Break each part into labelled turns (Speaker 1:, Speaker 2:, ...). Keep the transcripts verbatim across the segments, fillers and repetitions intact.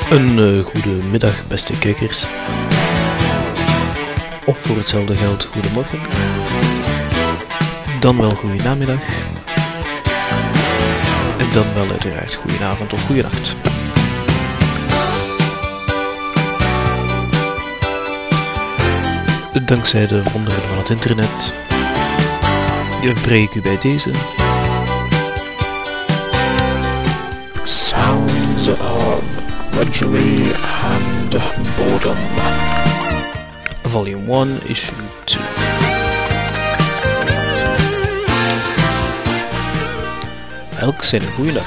Speaker 1: Een uh, goede middag, beste kijkers. Of voor hetzelfde geld, goedemorgen. Dan wel goede namiddag. En dan wel uiteraard goedenavond of goedenacht. Dankzij de wonderen van het internet breng ik u bij deze
Speaker 2: Sounds of Luxury and Boredom,
Speaker 1: Volume one, Issue two. Elk zijn een goede dag.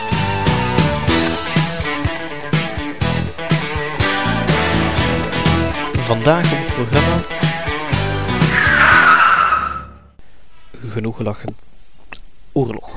Speaker 1: Vandaag op het programma genoeg gelachen. Oorlog.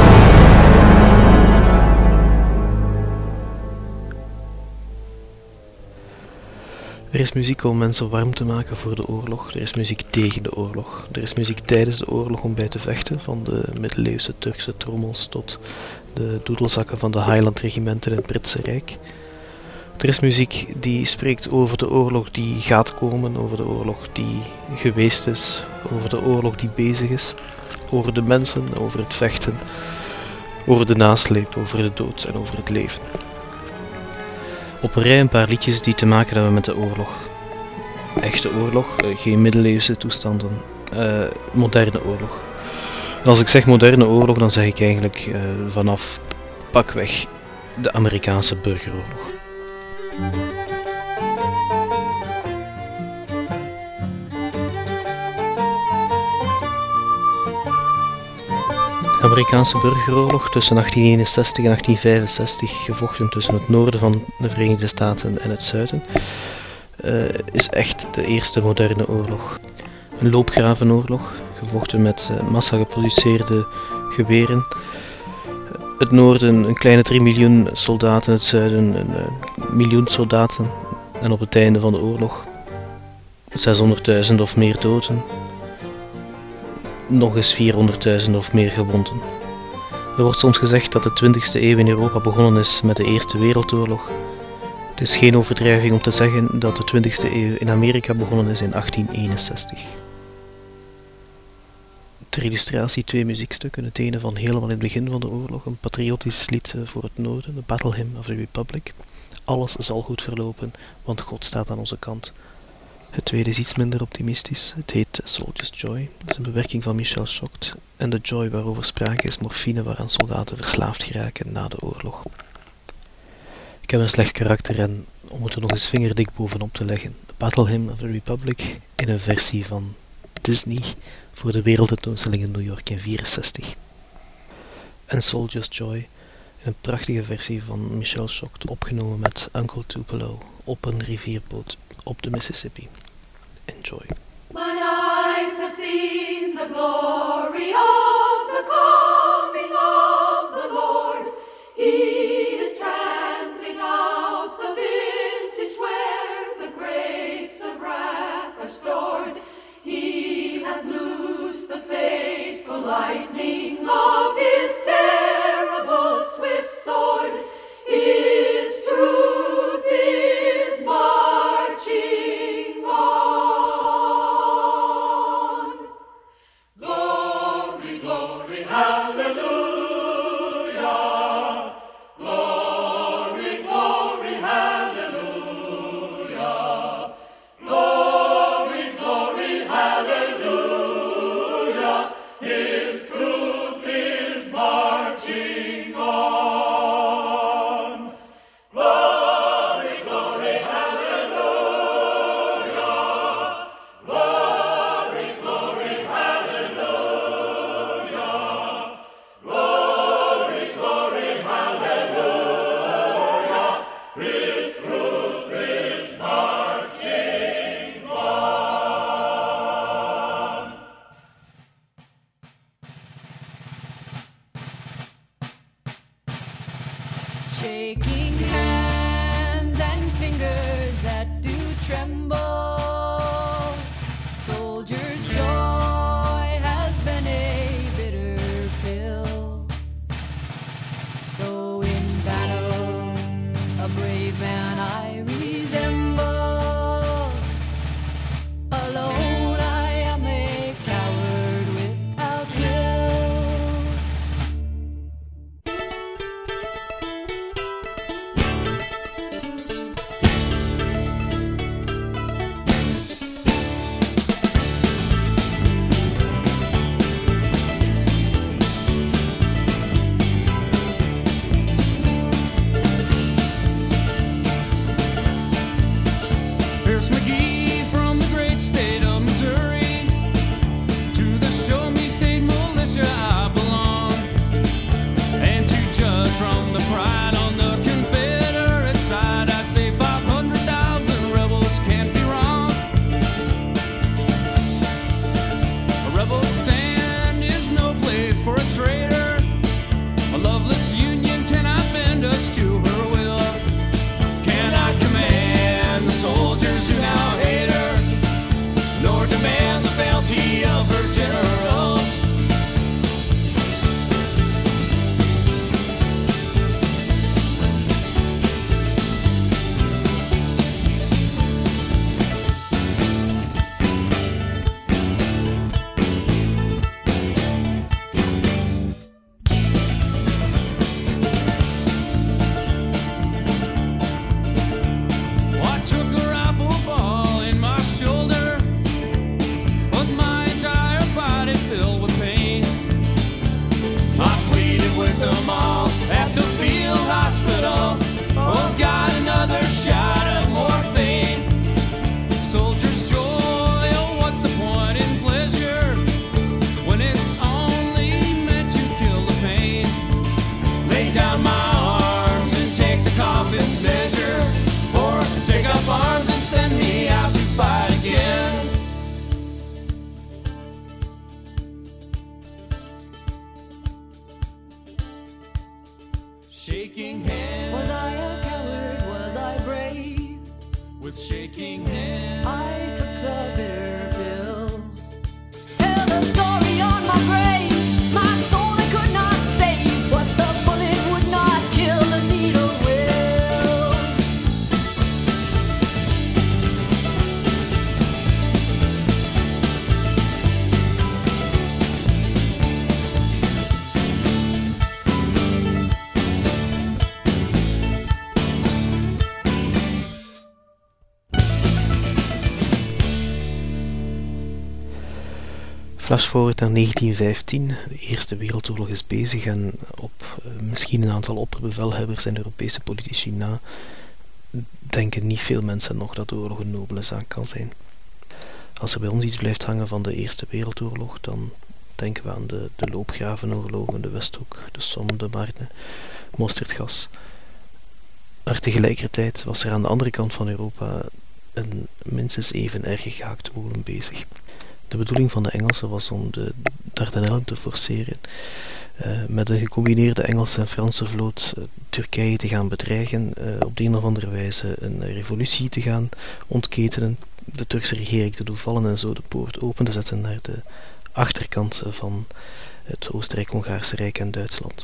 Speaker 1: Er is muziek om mensen warm te maken voor de oorlog. Er is muziek tegen de oorlog. Er is muziek tijdens de oorlog om bij te vechten. Van de middeleeuwse Turkse trommels tot de doedelzakken van de Highland-regimenten in het Britse Rijk. Er is muziek die spreekt over de oorlog die gaat komen, over de oorlog die geweest is, over de oorlog die bezig is, over de mensen, over het vechten, over de nasleep, over de dood en over het leven. Op een rij een paar liedjes die te maken hebben met de oorlog. Echte oorlog, geen middeleeuwse toestanden, uh, moderne oorlog. En als ik zeg moderne oorlog, dan zeg ik eigenlijk uh, vanaf pakweg de Amerikaanse burgeroorlog. De Amerikaanse burgeroorlog tussen achttien eenenzestig en achttien vijfenzestig, gevochten tussen het noorden van de Verenigde Staten en het zuiden, uh, is echt de eerste moderne oorlog. Een loopgravenoorlog, gevochten met uh, massa geproduceerde geweren. Het noorden een kleine drie miljoen soldaten, het zuiden een uh, miljoen soldaten. En op het einde van de oorlog zeshonderdduizend of meer doden. Nog eens vierhonderdduizend of meer gewonden. Er wordt soms gezegd dat de twintigste eeuw in Europa begonnen is met de Eerste Wereldoorlog. Het is geen overdrijving om te zeggen dat de twintigste eeuw in Amerika begonnen is in achttien eenenzestig. Ter illustratie twee muziekstukken. Het ene van helemaal in het begin van de oorlog, een patriotisch lied voor het noorden, de Battle Hymn of the Republic. Alles zal goed verlopen, want God staat aan onze kant. Het tweede is iets minder optimistisch. Het heet Soldier's Joy. Het is een bewerking van Michel Choct. En de joy waarover sprake is morfine waaraan soldaten verslaafd geraken na de oorlog. Ik heb een slecht karakter en om het er nog eens vingerdik bovenop te leggen. De Battle Hymn of the Republic in een versie van Disney voor de wereldtentoonstelling in New York in vierenzestig. En Soldier's Joy, een prachtige versie van Michel Choct, opgenomen met Uncle Tupelo op een rivierboot op de Mississippi. Enjoy.
Speaker 3: Mine eyes have seen the glory of the coming of the Lord. He is trampling out the vintage where the grapes of wrath are stored. He hath loosed the fateful lightning of his terrible swift sword. His truth is marching on. Glory, glory, hallelujah. Glory, glory, hallelujah. Glory, glory, hallelujah. His truth is marching on.
Speaker 4: Shaking hands and fingers that do tremble. Soldier's joy has been a bitter pill. Though in battle a brave man
Speaker 5: shaking hands.
Speaker 4: Was I a coward? Was I brave?
Speaker 5: With shaking hands.
Speaker 4: I took the bitter pill. Tell the story on my grave. My soul I could not save, but the bullet would not kill, the needle will.
Speaker 1: Flash forward naar negentien vijftien. De Eerste Wereldoorlog is bezig en op uh, misschien een aantal opperbevelhebbers en Europese politici na denken niet veel mensen nog dat de oorlog een nobele zaak kan zijn. Als er bij ons iets blijft hangen van de Eerste Wereldoorlog, dan denken we aan de, de loopgravenoorlogen, de Westhoek, de Somme, de Marne, mosterdgas. Maar tegelijkertijd was er aan de andere kant van Europa een minstens even erge gehaakte bodem bezig. De bedoeling van de Engelsen was om de Dardanellen te forceren, uh, met een gecombineerde Engelse en Franse vloot uh, Turkije te gaan bedreigen, uh, op de een of andere wijze een revolutie te gaan ontketenen, de Turkse regering te doen vallen en zo de poort open te zetten naar de achterkant van het Oostenrijk-Hongaarse Rijk en Duitsland.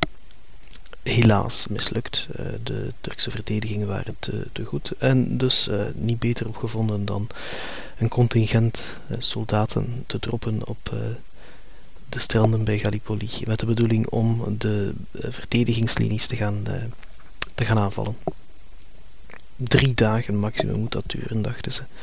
Speaker 1: Helaas mislukt. Uh, de Turkse verdedigingen waren te, te goed en dus uh, niet beter opgevonden dan een contingent uh, soldaten te droppen op uh, de stranden bij Gallipoli met de bedoeling om de uh, verdedigingslinies te gaan, uh, te gaan aanvallen. Drie dagen maximum moet dat duren, dachten ze.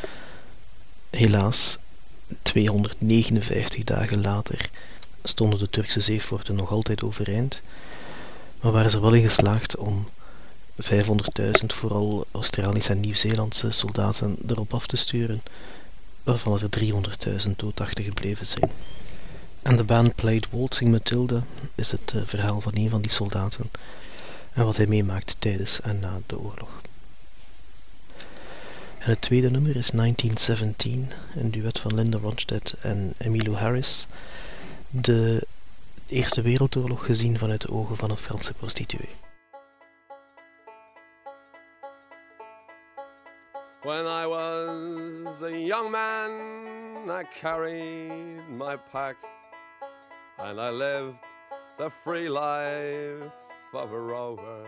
Speaker 1: Helaas, tweehonderdnegenenvijftig dagen later stonden de Turkse zeeforten nog altijd overeind, maar waren ze er wel in geslaagd om vijfhonderdduizend vooral Australische en Nieuw-Zeelandse soldaten erop af te sturen, waarvan er driehonderdduizend doodachtig gebleven zijn. En de band Played Waltzing Matilda is het uh, verhaal van een van die soldaten en wat hij meemaakt tijdens en na de oorlog. En het tweede nummer is negentien zeventien, een duet van Linda Ronstadt en Emmylou Harris, de Eerste Wereldoorlog gezien vanuit de ogen van een Franse prostituee.
Speaker 6: When I was a young man, I carried my pack, and I lived the free life of a rover.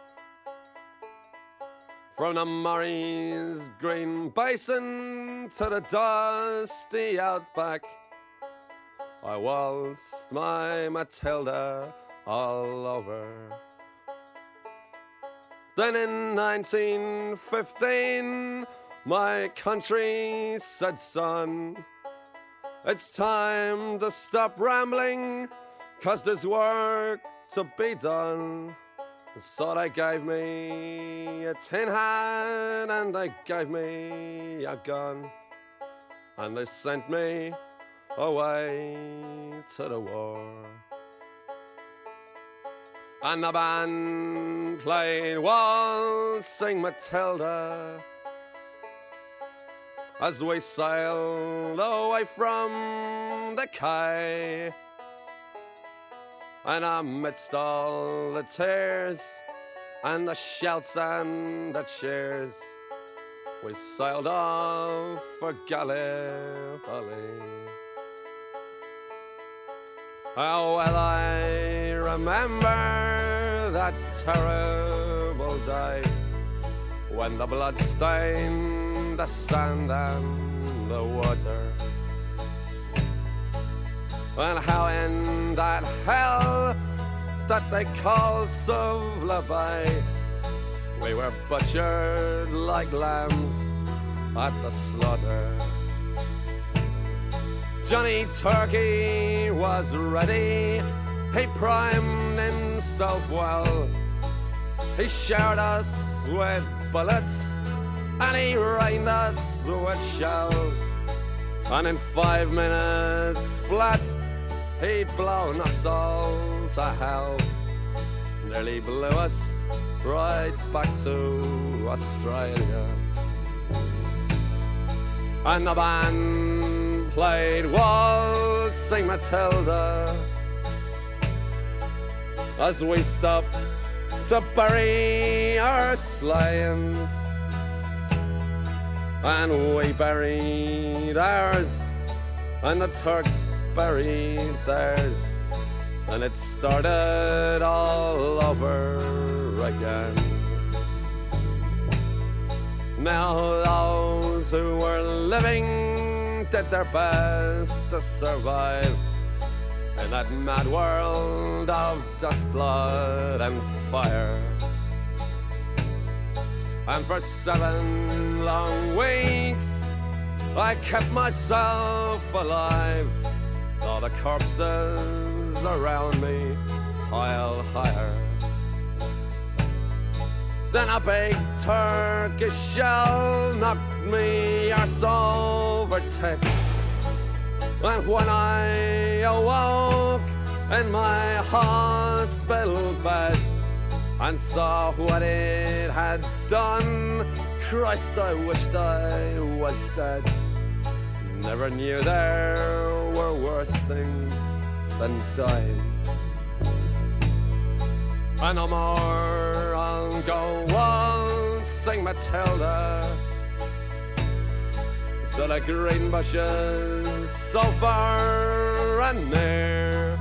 Speaker 6: From the Murray's green basin to the dusty outback, I waltzed my Matilda all over. Then in nineteen fifteen, my country said, son, it's time to stop rambling, 'cause there's work to be done. So they gave me a tin hat and they gave me a gun, and they sent me away to the war. And the band played Waltzing Matilda as we sailed away from the quay. And amidst all the tears and the shouts and the cheers, we sailed off for Gallipoli. Oh, well, I remember that terrible day when the blood stained the sand and the water, and how in that hell that they call Suvla Bay, we were butchered like lambs at the slaughter. Johnny Turkey was ready, he primed himself well. He showered us with bullets and he rained us with shells. And in five minutes flat, he'd blown us all to hell. Nearly blew us right back to Australia. And the band played Waltzing Matilda as we stopped to bury our slain, and we buried ours, and the Turks buried theirs, and it started all over again. Now those who were living did their best to survive in that mad world of dust, blood and fire. And for seven long weeks I kept myself alive, all the corpses around me pile higher. Then a big Turkish shell knocked me arse over tits, and when I awoke in my hospital bed and saw what it had done, Christ, I wished I was dead. Never knew there were worse things than dying. And no more I'll go on, sing Matilda, so the green bushes so far and near,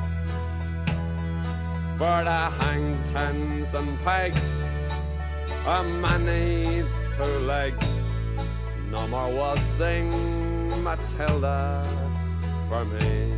Speaker 6: for the hang tens and pegs a man needs two legs. No more waltzing Matilda for me.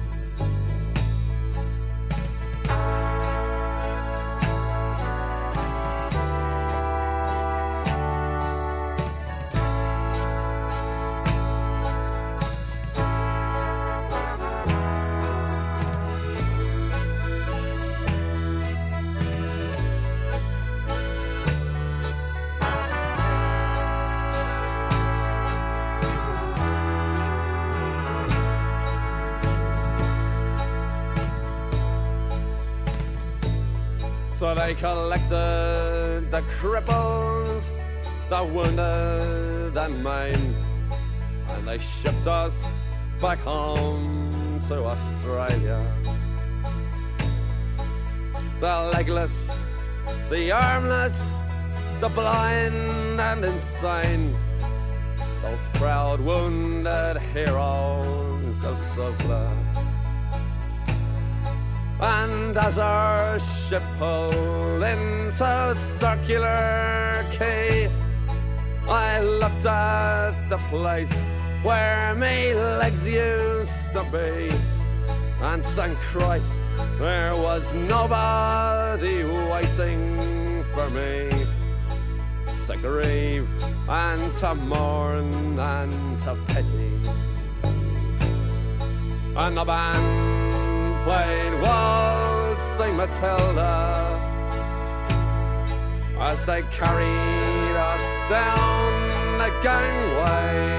Speaker 6: So they collected the cripples, the wounded and maimed, and they shipped us back home to Australia. The legless, the armless, the blind and insane, those proud wounded heroes of Suvla. And as our ship pulled into Circular Quay, I looked at the place where me legs used to be, and thank Christ there was nobody waiting for me to grieve and to mourn and to pity. And the band played Waltzing Matilda as they carried us down the gangway,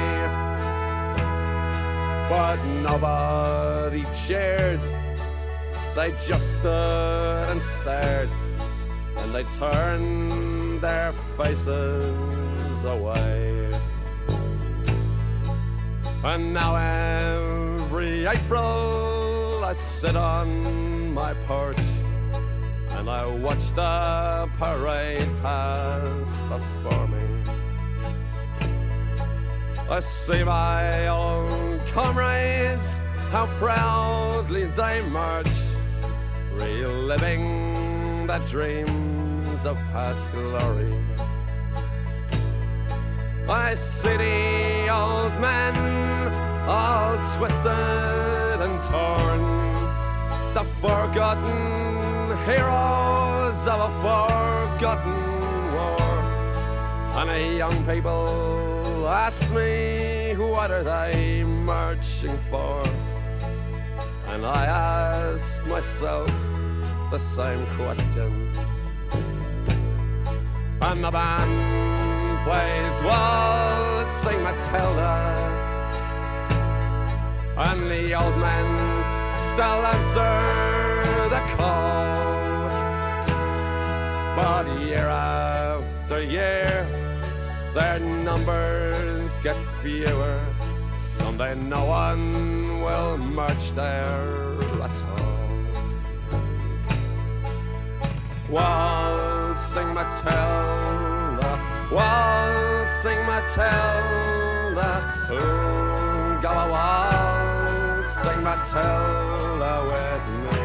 Speaker 6: but nobody cheered. They just stood and stared, and they turned their faces away. And now every April I sit on my porch and I watch the parade pass before me. I see my old comrades, how proudly they march, reliving the dreams of past glory. I see the old men, all twisted and torn, the forgotten heroes of a forgotten war. And the young people ask me, what are they marching for? And I ask myself the same question. And the band plays Waltzing Matilda, and the old men still answer the call. But year after year, their numbers get fewer. Someday no one will march there at all. Wow. waltzing Matilda, waltzing Matilda, ooh, go a waltzing Matilda with me.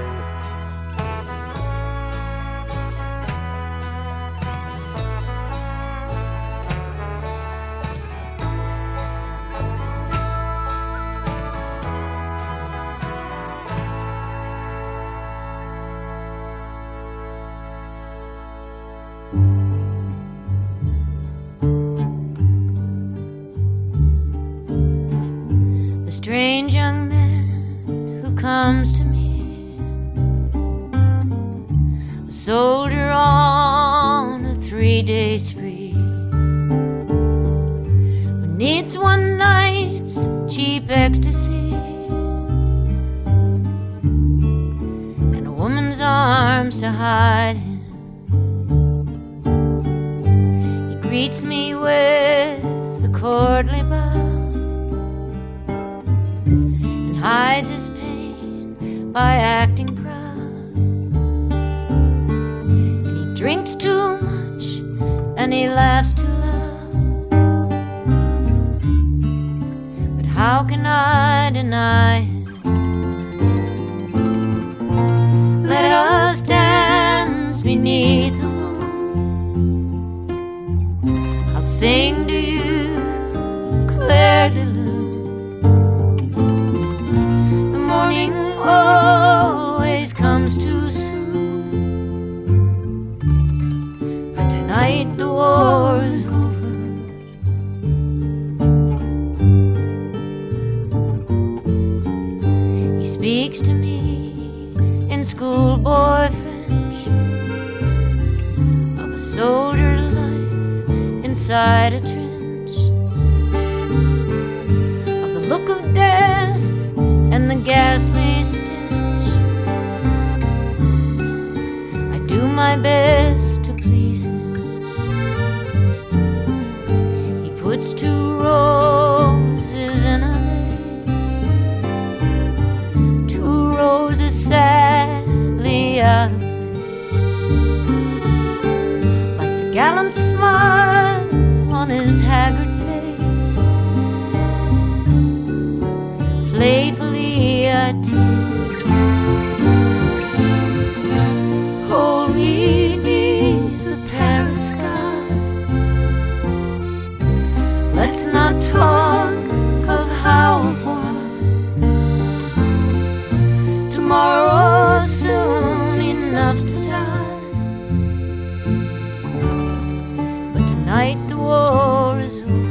Speaker 7: A strange young man who comes to me, a soldier on a three-day spree, who needs one night's cheap ecstasy and a woman's arms to hide him. He greets me with a courtly bow, hides his pain by acting proud, and he drinks too much and he laughs too loud. But how can I deny him? Let us dance beneath the moon. I'll sing to you Claire de Lune. Morning always comes too soon, but tonight the war is over. He speaks to me in schoolboy French of a soldier's life inside a trench, of the look of death and the ghastly stench. I do my best to please him. He puts two roses in a vase, two roses sadly out of place, like the gallant smile on his haggard face. Playfully I tease him. Hold me beneath the Paris skies. Let's not talk of how or why. Tomorrow soon enough to die, but tonight the war is over.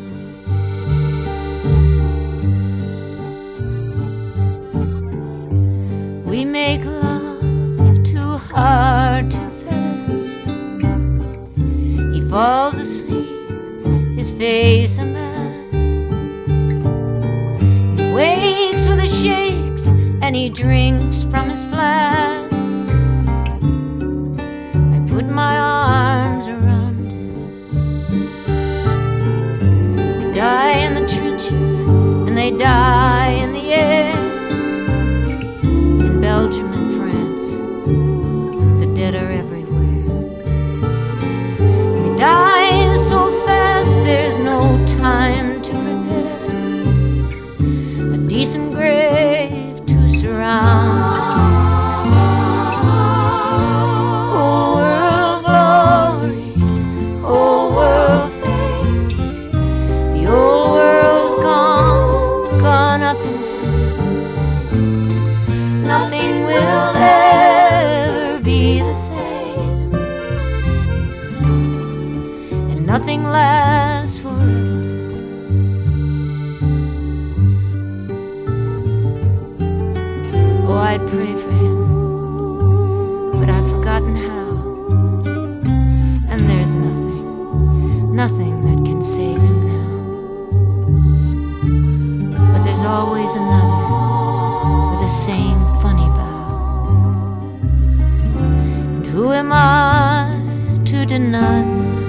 Speaker 7: We make love too hard, too fast. He falls asleep, his face a mask. He wakes with the shakes and he drinks from his flask. I put my arms around him. They die in the trenches and they die in the air. Belgium and France, the dead are everywhere. They die so fast, there's no time to prepare a decent grave to surround. Whole world glory, whole world fame. The old world's gone, gone up in nothing will ever be the same, and nothing lasts forever. Oh, I'd pray for him, but I've forgotten how. And there's nothing, nothing that can save him now. But there's always another with the same funny bow. And who am I to deny?